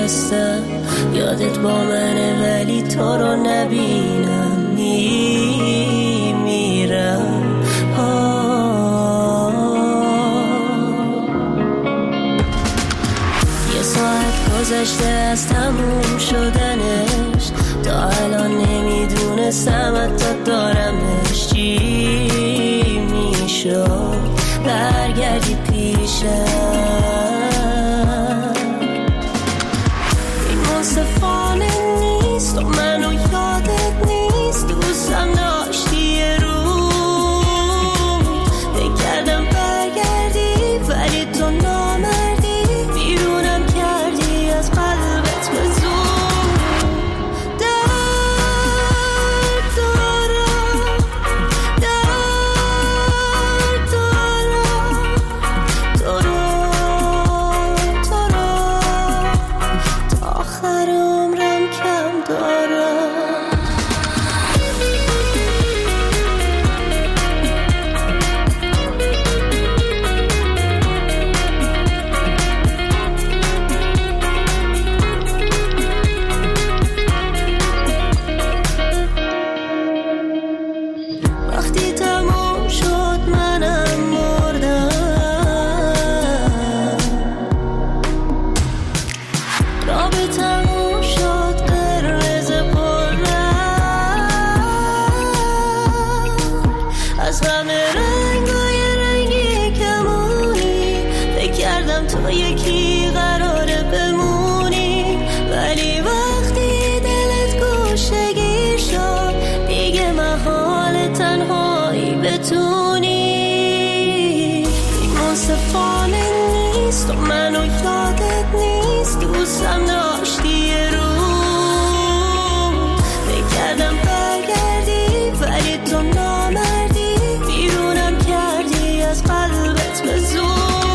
هستم، یادت با منه ولی تو رو نبینم میمیرم. یه ساعت گذشته از تموم شدنش، تا الان نمیدونستم حتی دارمش. چی میشد برگردی پیشم؟ این منصفانه نیست و منو یادت نیست، دوستم داشتی یه روز بگردم برگردی ولی تو نامردی، بیرونم کردی از قلبت به زور. منو یادت نیست، دوستم داشتی یه روز بگردم برگردی ولی تو نامردی، بیرونم کردی از قلبت به زور.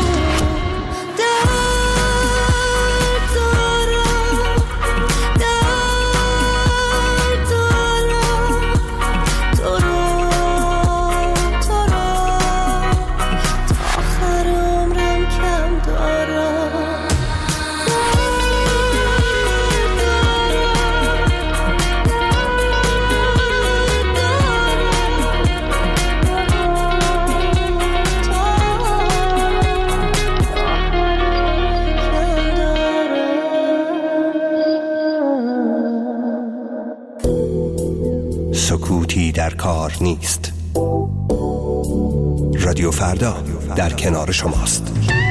سکوتی در کار نیست. رادیو فردا در کنار شماست.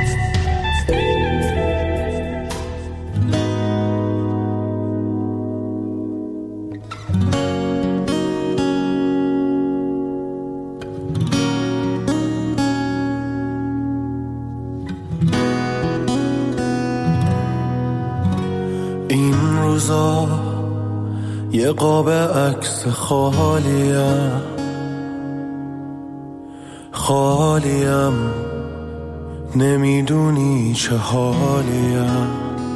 این روزا یه قاب عکس خالیم، نمیدونی چه حالیم،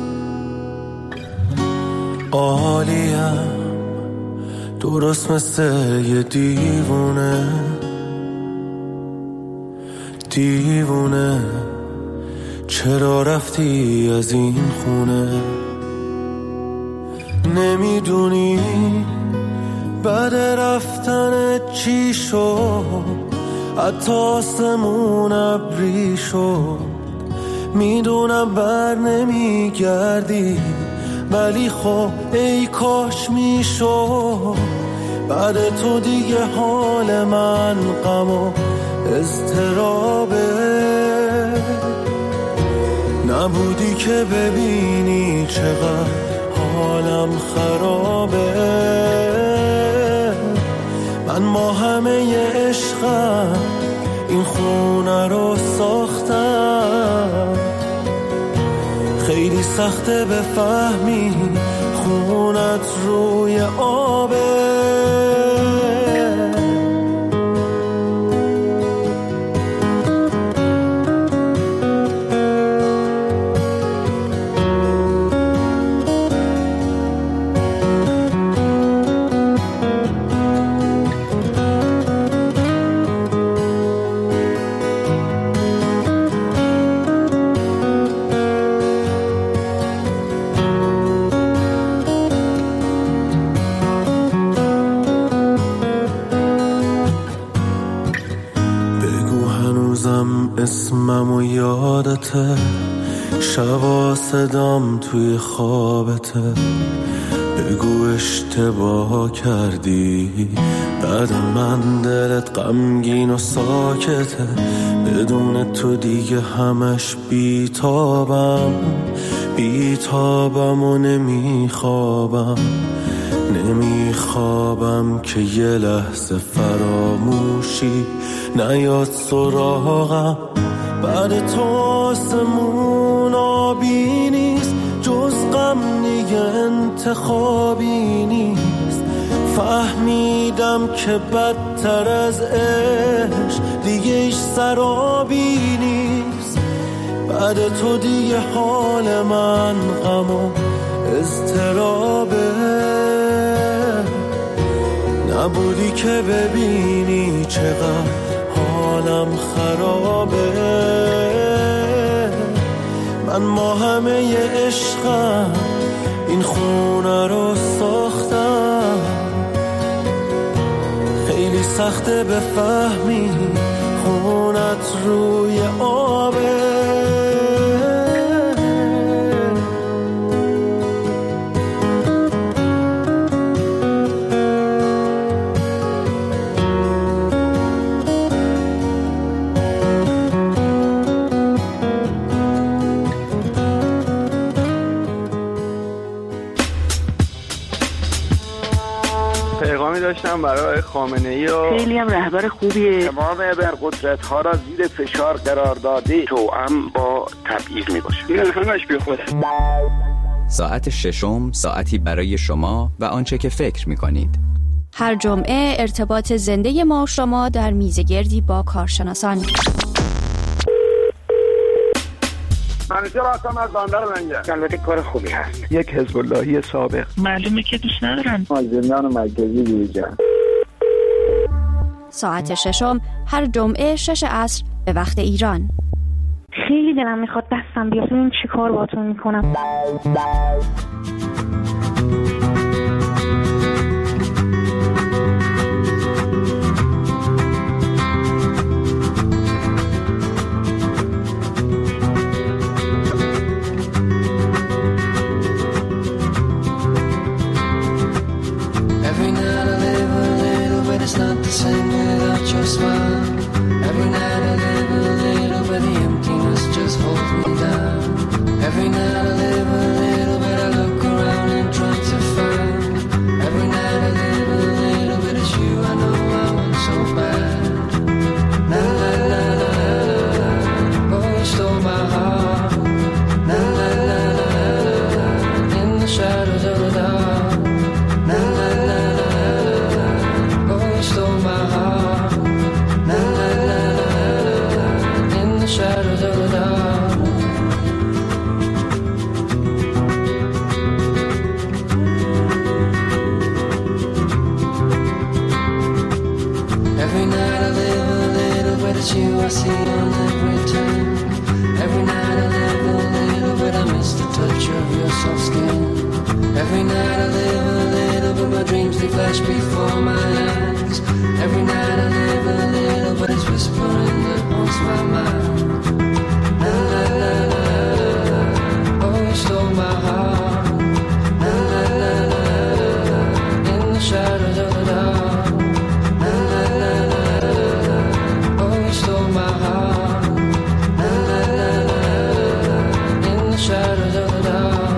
عالیم درست مثل یه دیوونه، چرا رفتی از این خونه؟ نمیدونی بعد رفتن چی شد، حتی آسمون ابری شد. میدونم بر نمیگردی ولی خب ای کاش میشد. بعد تو دیگه حال من غم و اضطرابه، نبودی که ببینی چقدر حالم خرابه. من با همه عشقم این خونه رو ساختم، خیلی سخته بفهمی خونت روی آبه. اسمم و یادته، شبا صدام توی خوابته، بگو اشتباه کردی، بعد من دلت غمگین و ساکته، بدون تو دیگه همش بیتابم و نمیخوابم که یه لحظه فراموشی نیاد سراغم. بعد تو آسمون آبی نیست، جز غم دیگه انتخابی نیست. فهمیدم که بدتر از عشق دیگه ایش سرابی نیست. بعد تو دیگه حال من غم و اضطرابه، نبودی که ببینی چقدر حالم خرابه. من با همه عشقم این خونه رو ساختم، خیلی سخته بفهمی خونت روی آبه. پیغامی داشتم برای خامنه‌ای و خیلی هم رهبر خوبیه، تمام ابرقدرت‌ها را زیر فشار قرار داده، توأم با تبعیض میباشه. این همش بیخوده. ساعت ششم، ساعتی برای شما و آنچه که فکر می‌کنید. هر جمعه ارتباط زنده ما شما در میزگردی با کارشناسان. منیجر هستم از بندر لنگر. البته کار خوبی هست. یک حزب اللهی سابق. معلومه که دوست ندارن. زندان مرکزی بیرجن. ساعت ششم هر جمعه 6 عصر به وقت ایران. خیلی دلم میخواد دستم بیاد، این چی کار باتون میکنم. It's not the same without your smile. Every night I live a little bit, the emptiness just holds me down. Every night I live a little bit, I look around and try to find. Every night I live a little bit, it's you I know I want so bad. La la la la la, oh you stole my heart. La la la la la, in the shadows of the dark. La la la la la, oh you stole my heart. La la la la la, in the shadows of the dark. Every night I live a little bit, it's you I see on every turn. Every night I live a little bit, I miss the touch of your soft skin. Every night I live a little bit, my dreams they flash before my eyes. Every night I live a little bit, it's whispering that haunts my mind. La la la la la, oh you stole my heart. La la la la la, in the shadows of the dark. La la la la la, oh you stole my heart. La la la la la, in the shadows of the dark.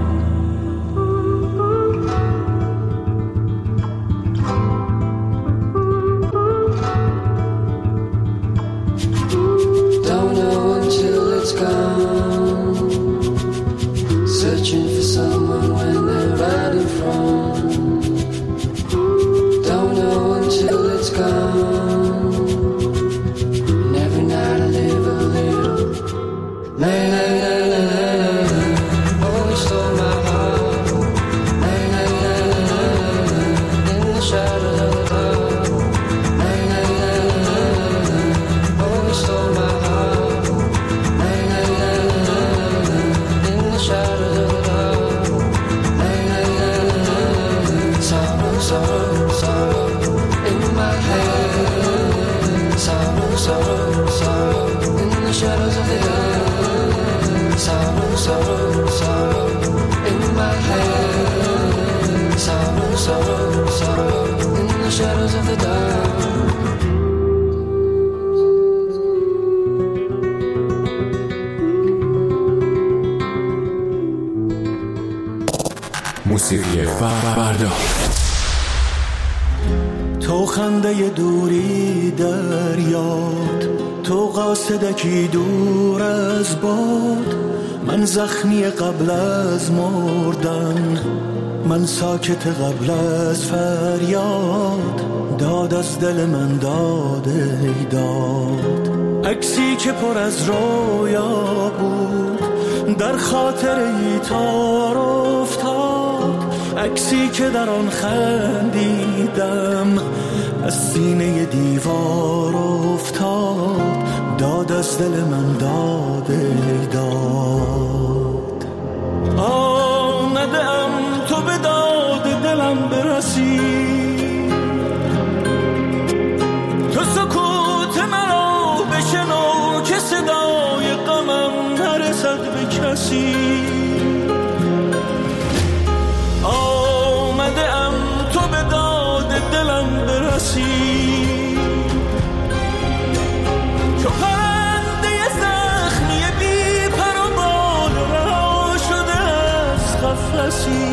Don't know until it's gone. Searching for someone when they're right in front. Don't know until it's gone. And every night I live a little. La la la la la la. Oh, you stole my heart. La la la la la la. In the shadows of the dark. La la la la la. Oh, you stole my heart. La la la la la. In the shadows of the dark. La la la la la. Sorrow, sorrow, sorrow in my head. sorrow, sorrow, sorrow in the shadows of the earth. Sorrow, sorrow, sorrow in my head. Sorrow, sorrow, sorrow in the shadows of the dark. موسیقی فردا. تو خنده دوری در یاد، تو قاصدکی دور از باد، من زخمی قبل از مردن، من ساکت قبل از فریاد، داد از دل من داده داد. عکسی که پر از رویا بود در خاطر ای تار افتاد، عکسی که در آن خندیدم از سینه دیوار افتاد، داد از دل من داده داد. آمدم تو به داد دلم برسی، تو سکوت مرا بشنو که صدای غمم نرسد به کسی. آمدم تو به داد دلم برسی، چو پرنده زخمی بی پر و بال رها شده از قفسی.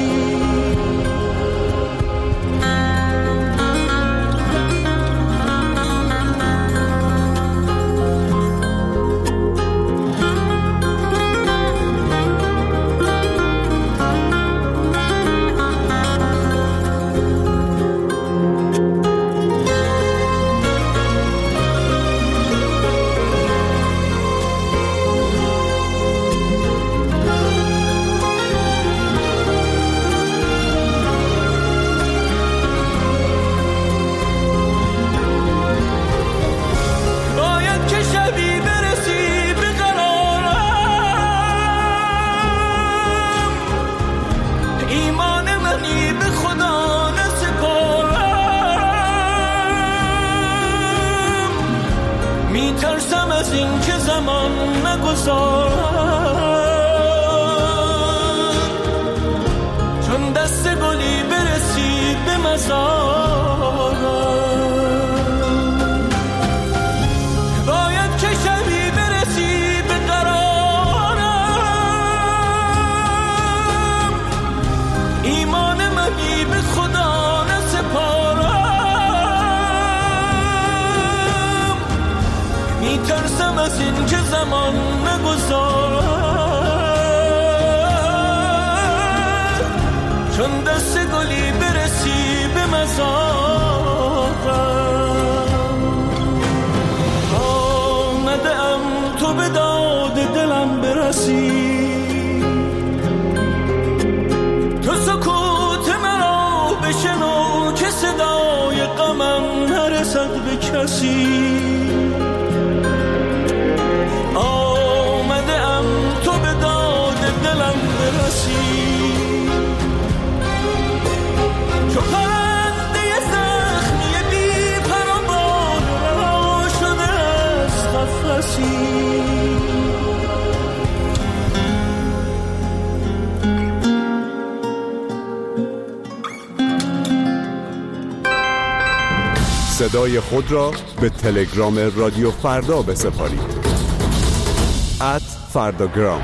میترسم از این که زمان نگذارد، چون دست گلی برسید به مزارم. باید که شبی برسی به قرارم، ایمان منی به خدا نسپارم. میترسم از این که زمان نگذارد، چون دست گلی برسی به مزارم. آمدم تو به داد دلم برسی، تو سکوت مرا بشنو که صدای غمم نرسد به کسی. آمدم تو به داد دلم برسی، چو پرنده زخمی بی پر و بال رها شده از قفسی. صدای خود را به تلگرام رادیو فردا بسپارید. @فرداگرام.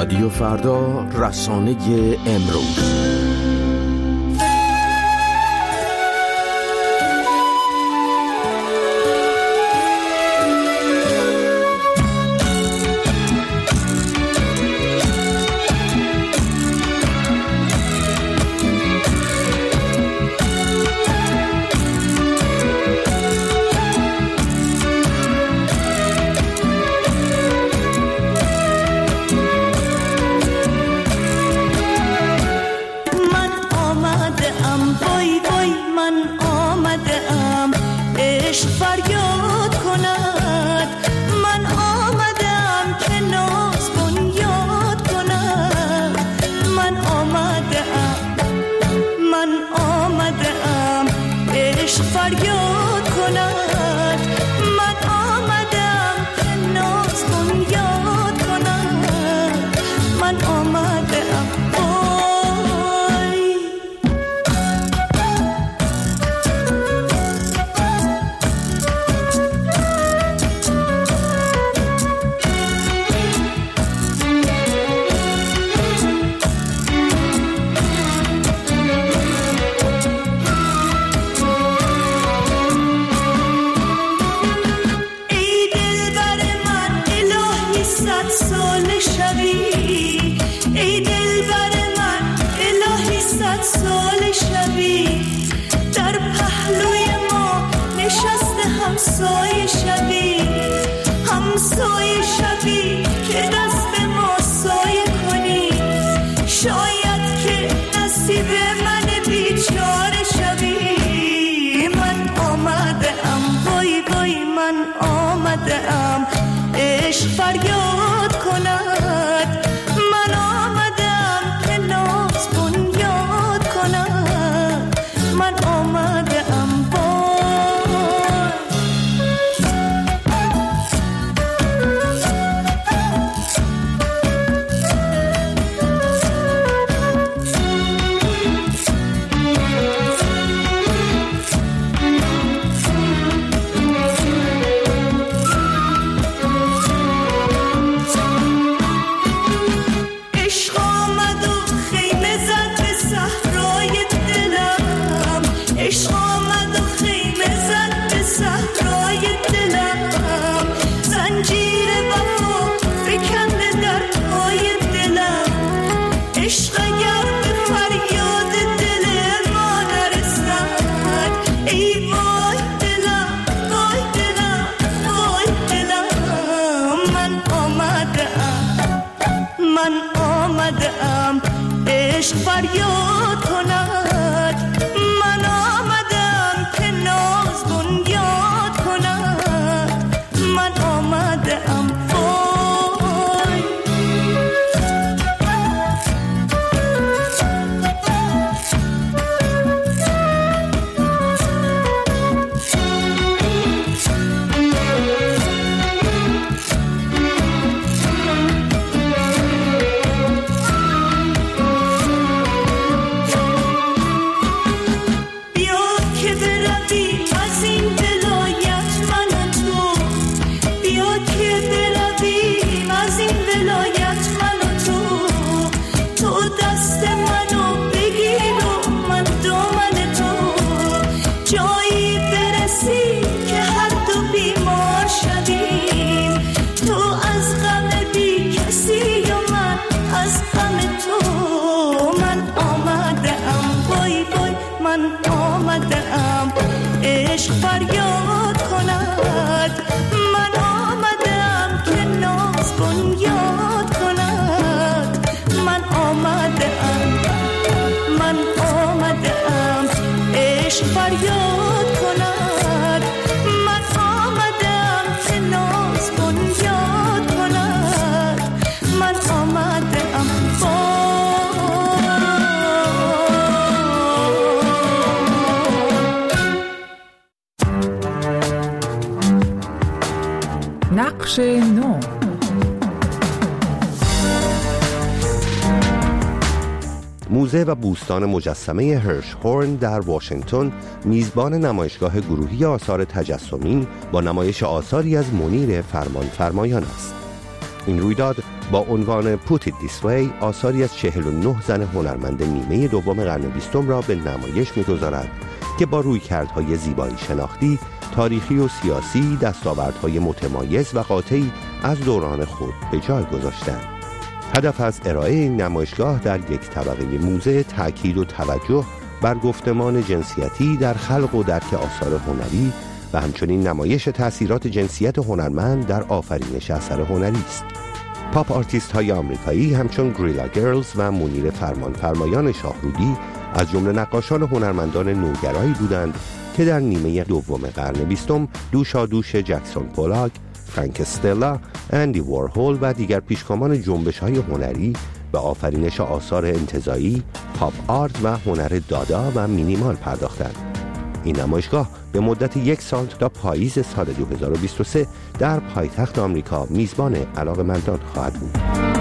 رادیو فردا، رسانه امروز. نقش نو. موزه و بوستان مجسمه هرشهورن در واشنگتن میزبان نمایشگاه گروهی آثار تجسمی با نمایش آثاری از منیر فرمانفرمایان است. این رویداد با عنوان Put It This Way آثاری از 49 زن هنرمند نیمه دوم قرن 20 را به نمایش می‌گذارد که با رویکردهای زیبایی شناختی، تاریخی و سیاسی دستاوردهای متمایز و قاطعی از دوران خود به جای گذاشتند. هدف از ارائه این نمایشگاه در یک طبقه موزه تأکید و توجه بر گفتمان جنسیتی در خلق و درک آثار هنری و همچنین نمایش تأثیرات جنسیت هنرمند در آفرینش اثر هنری است. پاپ آرتیست های آمریکایی همچون گریلا گرلز و منیر فرمانفرمایان شاهرودی از جمله نقاشان هنرمندان نوگرایی بودند که در نیمه دوم قرن 20 دوشادوش جکسون پولاک، فرانک استلا، اندی وارهول و دیگر پیشگامان جنبش‌های هنری به آفرینش آثار انتزاعی، پاپ آرت و هنر دادا و مینیمال پرداختند. این نمایشگاه به مدت 1 سال تا پاییز سال 2023 در پایتخت آمریکا میزبان علاقه‌مندان خواهد بود.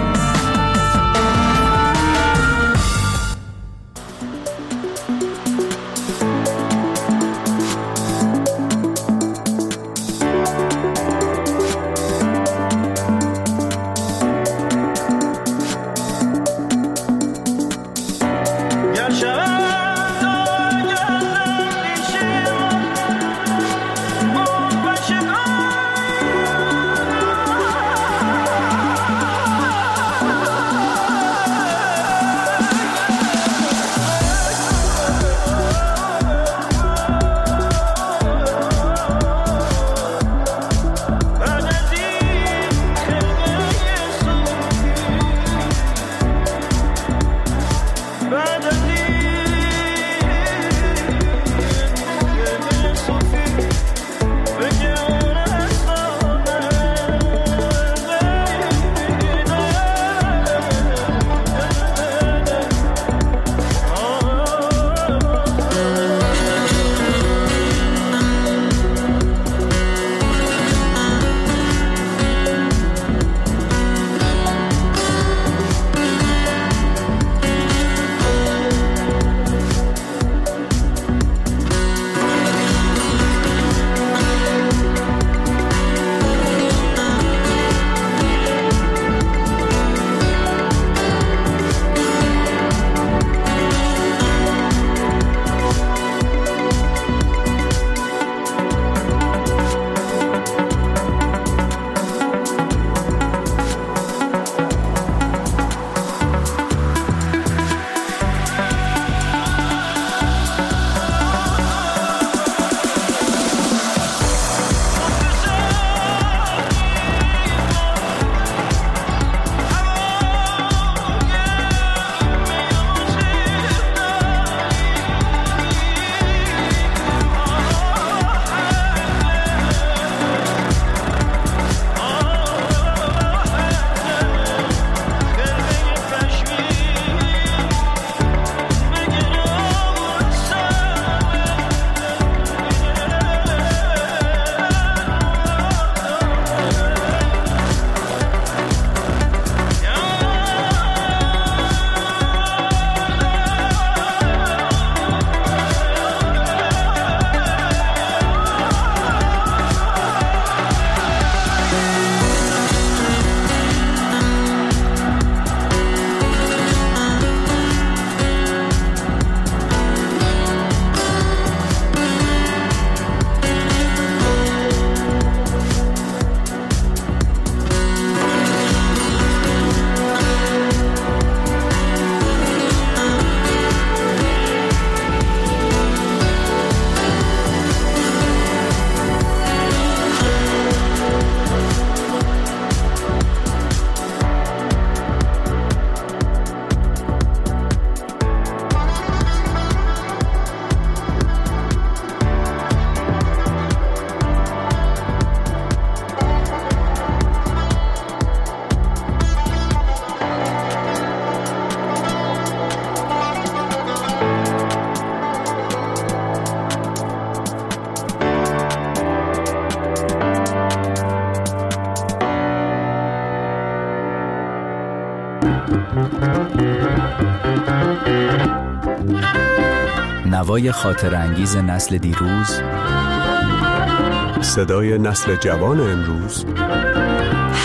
نوای خاطر انگیز نسل دیروز، صدای نسل جوان امروز،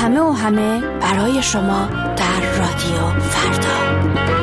همه برای شما در رادیو فردا.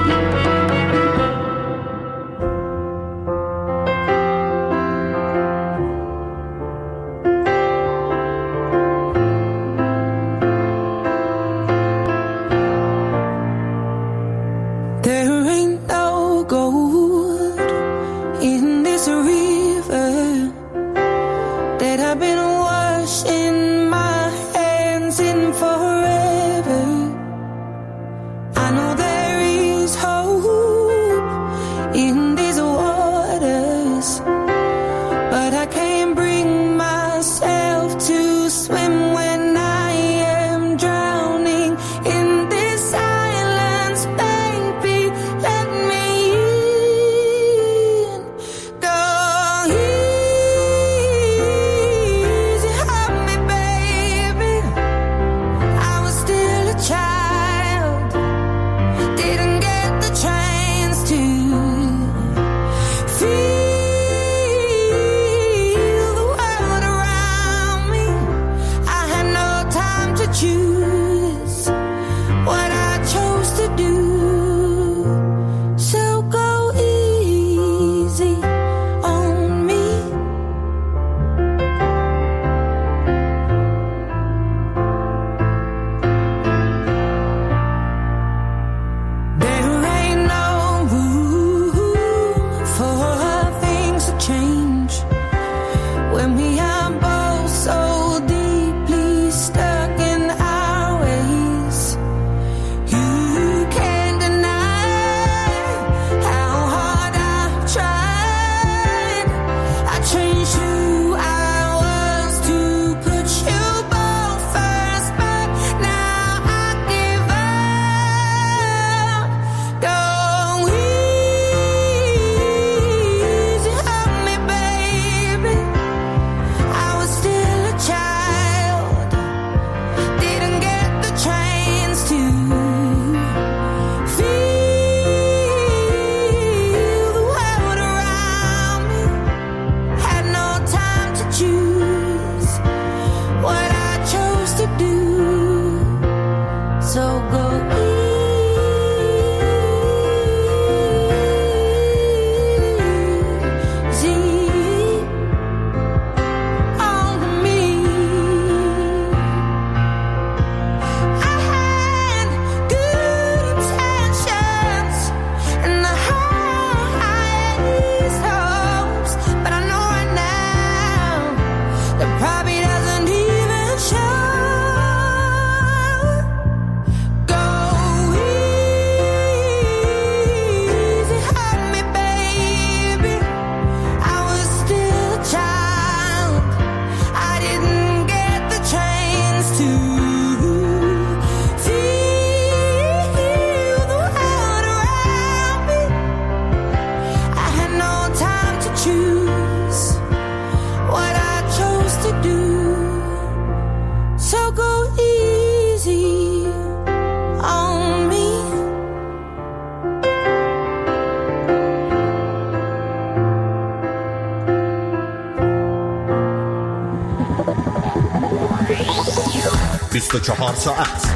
ساعت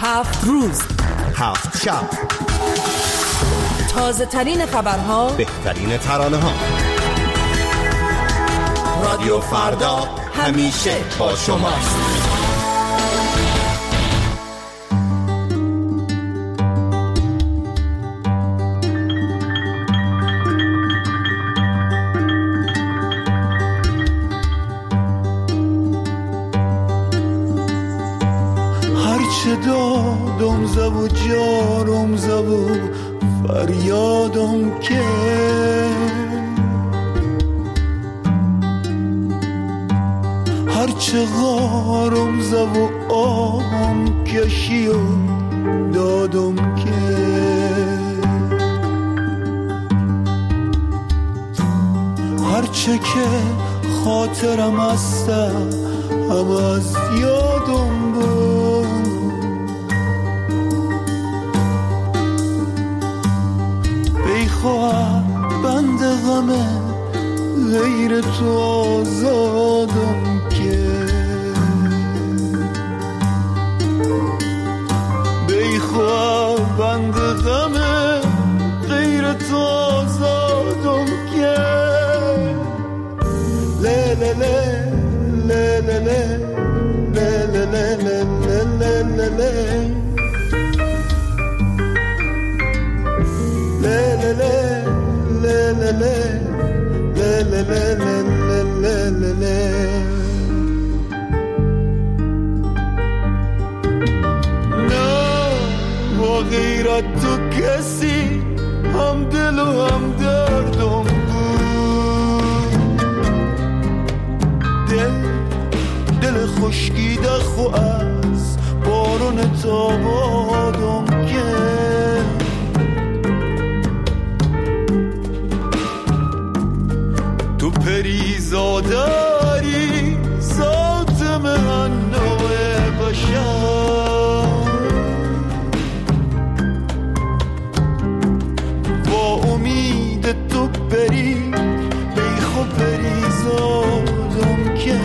7 روز 7 شب، تازه ترین خبرها، بهترین ترانه ها. رادیو فردا همیشه با شماست. دادم زبو جارم زبو فریادم که هرچه غارم زبو آهم کشی و دادم که هرچه که خاطرم هسته هم از یادم بود بیخواه بند غمه غیر تو آزادم که غیرت تو کسی هم دل و هم دردم بود، دل خشکیده خو از بارون تابادم که تو پریزاداری ذات من نوع بشر، تو بری بیخو پریزادم که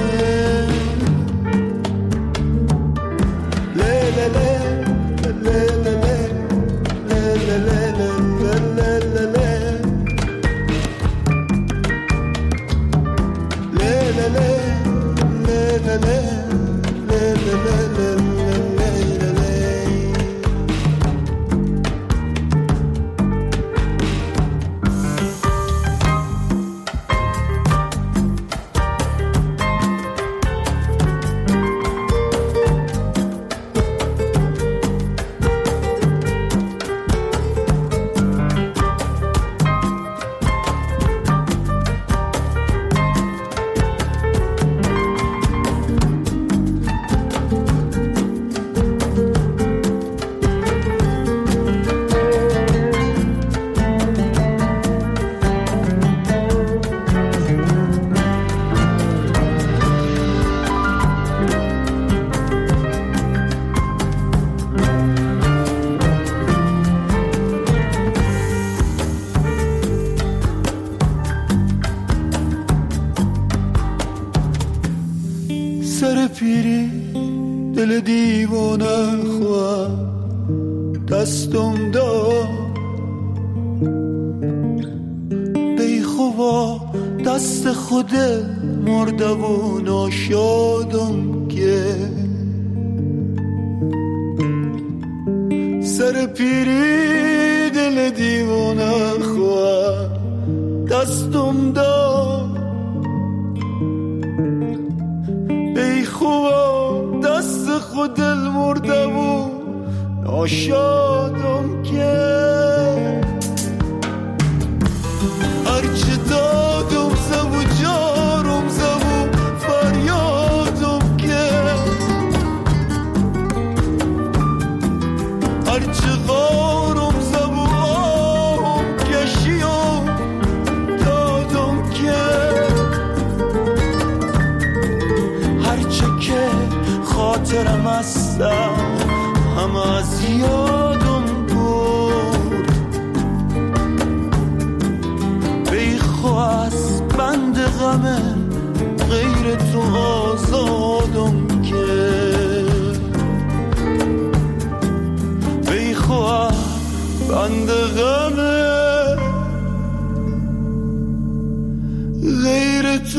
سر پیری دل دیوانه خواه دستم داد بیخوا دست خود مرده و ناشادم که سر پیری دل دیوانه خواه دستم داد بیخوا دست خود دل مرده و ناشادم که هرچه دادم زبو جارم زبو فریادم که هرچه غارم زبو آهم کشیم دادم که هرچه که خاطرم هستم همه از یادم بود بیخواست بند غمه غیر تو آزادم که بیخواست بند غمه غیر تو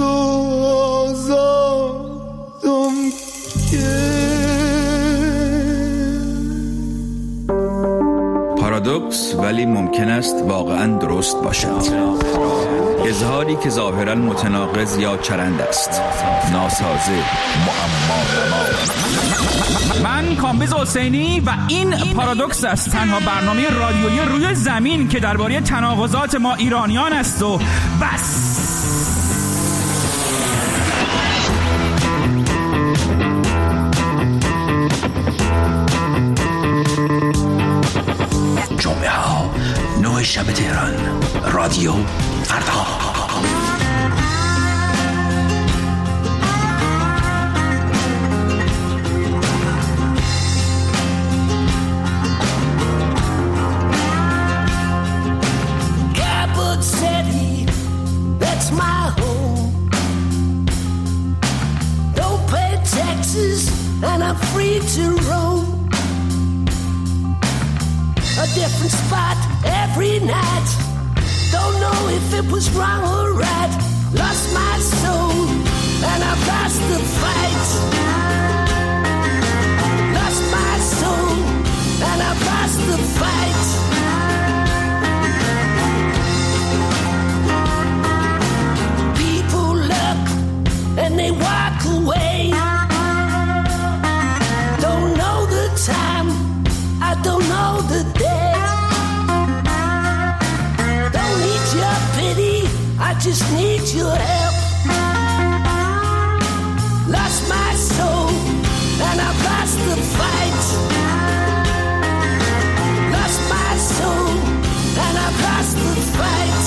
آزادم که پارادوکس ولی ممکن است واقعا درست باشد. اظهاری که ظاهرا متناقض یا چرند است، ناسازه، معما. من کامبیز حسینی و این پارادوکس است، تنها برنامه رادیویی روی زمین که درباره تناقضات ما ایرانیان است و بس. جمعه ها 9 شب تهران، رادیو فردا. Cabot City, that's my home. Don't pay taxes and I'm free to roam. A different spot every night. Don't know if it was wrong or right. Lost my soul and I lost the fight. Lost my soul don't know the date. Don't need your pity, I just need your help. Lost my soul and I've lost the fight. Lost my soul and I've lost the fight.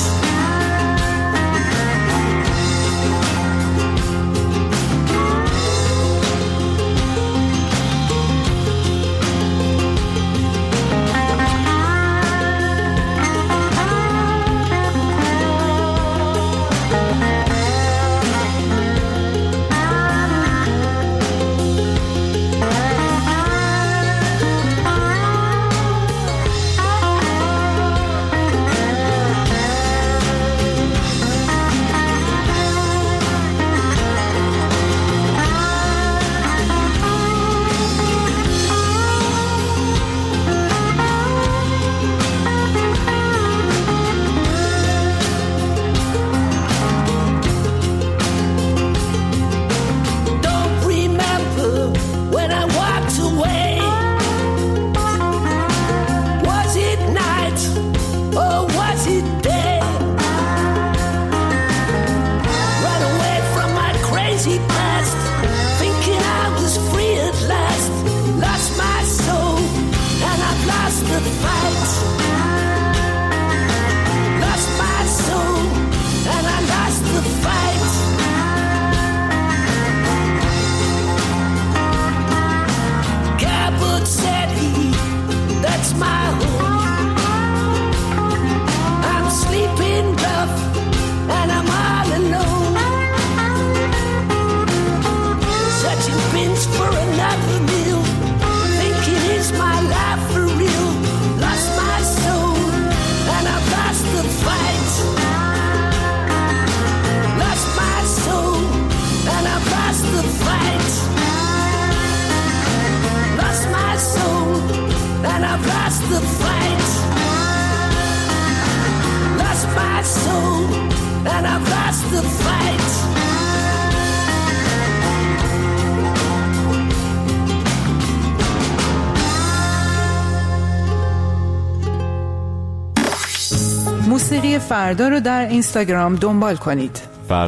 موسیقی فردا رو در اینستاگرام دنبال کنید.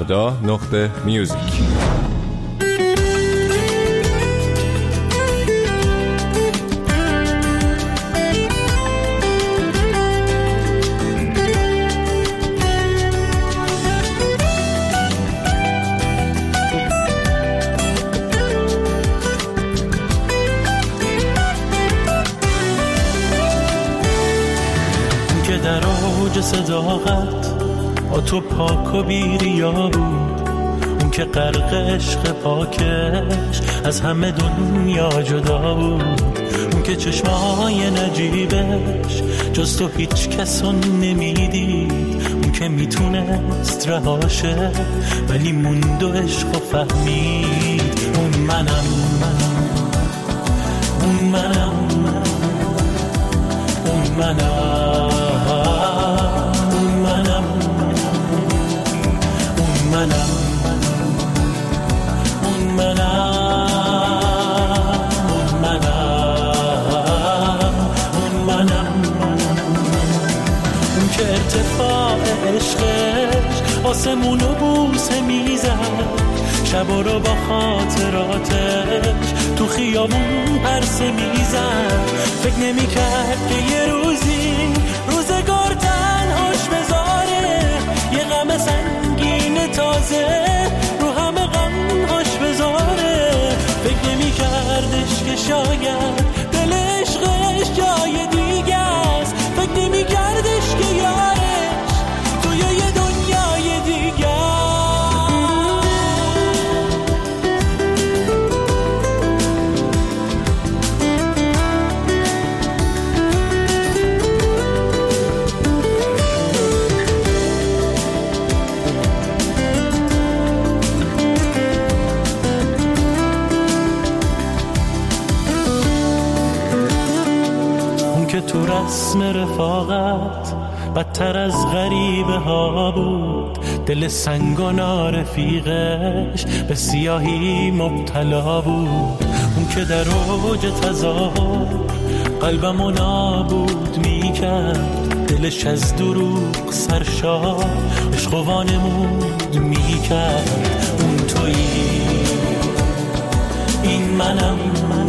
فردا.music. صداقت با تو پاک و بیریا بود، اون که غرق عشق پاکش از همه دنیا جدا بود، اون که چشمای نجیبش جز تو هیچ کسو نمیدید، اون که میتونست رهاشه ولی موند و عشق و فهمید. اون منم، اون منم، اون منم، ارتفاع عشقش آسمونو بوسه میزد، شبا رو با خاطراتش تو خیابون پرسه میزد. فکر نمی‌کرد که یه روزی روزگار تنهاش بذاره، یه غم سنگین تازه رو همه غمهاش بذاره. فکر نمی‌کردش که شاید دل عشقش جای دیگه است، فکر نمی‌کردش که یارش توی یه دنیای دیگه. که تو رسم رفاقت بدتر از غریبه ها بود، دل سنگ و نارفیقش به سیاهی مبتلا بود. اون که در اوج تظاهر قلبمو نابود میکرد، دلش از دروغ سرشار عشق و وانمود میکرد. اون تویی، این منم،